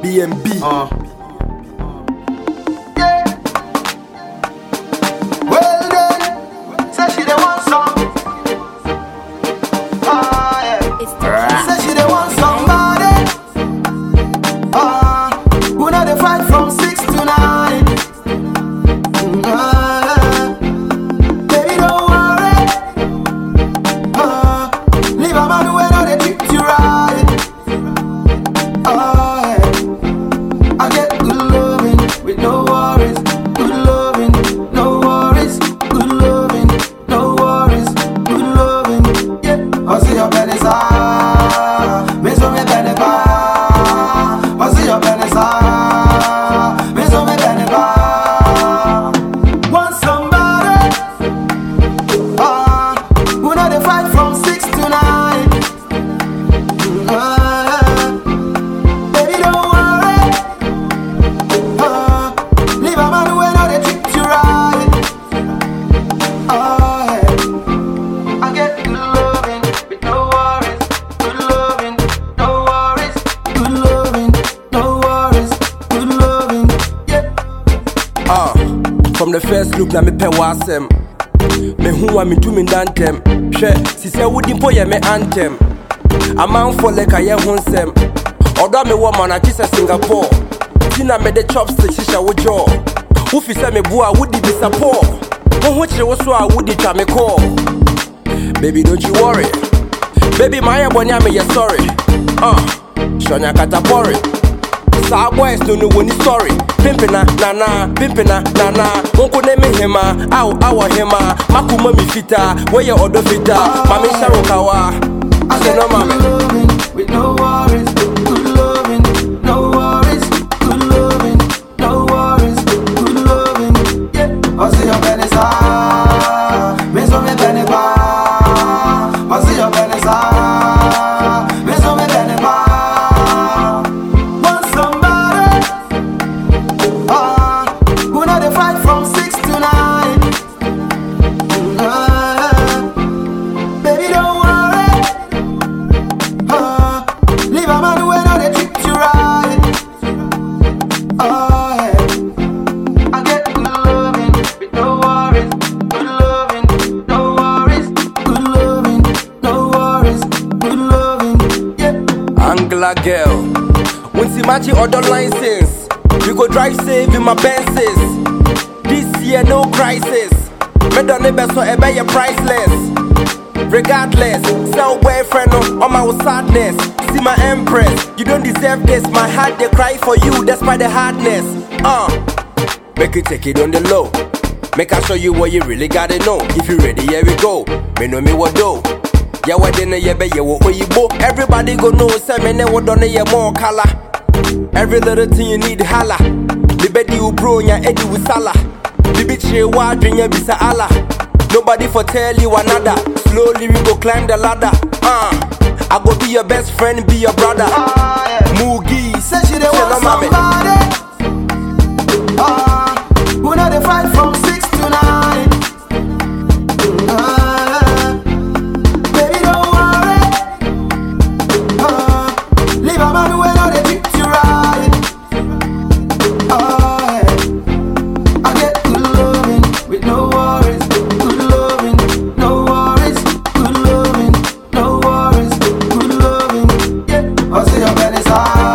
BMB. Well then, say she the want some. Say she the want somebody. Who know the fight from 6 to 9. Baby don't worry. Leave a man who know they treat you right. I get good loving with no worries. Good loving, no worries. Good loving, no worries. Good loving, yeah. I see your belly side, me so me belly bar. I see your belly side, me so me belly bar. Want somebody? Who know they fight from 6 to 9. Baby don't worry. Leave a man who know they treat you right. I get good loving with no worries. Good loving, no worries. Good loving, no worries. Good loving, yeah. From the first look, na me pe wasem. Me who wa me do me dantem. She say wudi po ye me anthem. A man for like a ye honsem. Oda me woman a kisa Singapore. Tina me the chopsticks shisha wo jaw. Who fi say me bua wudi be support. Who chire wo so a wudi twa me call. Baby don't you worry. Baby my bonya me ye sorry. Shonya katapori. Sa boys no know when sorry. Pimpina nana, pimpina nana. Wonko name hima, awa hima. Makuma mi fita, where your order fita. Mami sharokawa. I get good loving with no worries. Good loving, no worries. Good loving, no worries. Good loving, yeah. I see your belly side, me so me belly bar. I see your belly side, me so me belly bar. Want somebody? Who know they fight from 6 to 9. Baby don't worry. Leave a man who know they treat you right. I get good loving with no worries. Good loving, no worries. Good loving, no worries. Good loving, yeah. Angla girl. When see match other license, we go drive safe in my Benzes. This year no crisis. Me don't need so ebe ye priceless. Regardless, sell boyfriend on my sadness. See my empress, you don't deserve this. My heart they cry for you, despite the hardness. Make you take it on the low. Make I show you what you really gotta know. If you ready, here we go. Me know me what do. Yeah, what then you be you what you bo. Everybody go know say me ne what done you more color. Every little thing you need holla. The bed you bro nya edi with sala. The bitch you wa drink ya bisa Allah. Nobody for tell you another. Slowly we go climb the ladder. I go be your best friend, be your brother. Mugi, Say she the want somebody. Who know they fight from 6 to 9. Baby don't worry. Leave a man who know they treat you right. I get good loving with no worries. Good loving, no worries. Good loving, no worries. Good loving, yeah. I see your belly side.